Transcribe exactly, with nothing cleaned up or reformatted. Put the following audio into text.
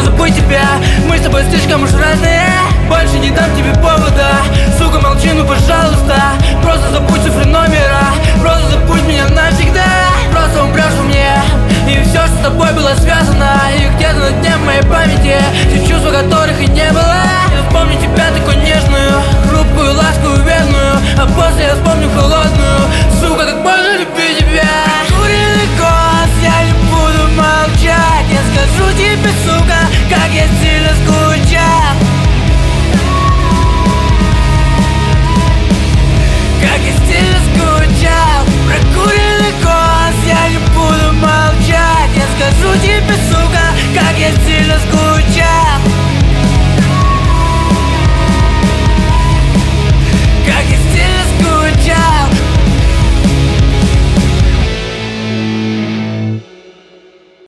можно забыть тебя. Мы с тобой слишком уж разные, больше не дам тебе повода. Сука, молчи, ну пожалуйста. Просто забудь цифры номера, просто забудь меня навсегда. Просто умрешь во мне, и все, что с тобой было связано. И где-то на дне моей памяти те чувства, которых и не было. Я вспомню тебя такой нежную, хрупкую, ласковую, верную. А после я вспомню холодную. Сука, как можно любить тебя.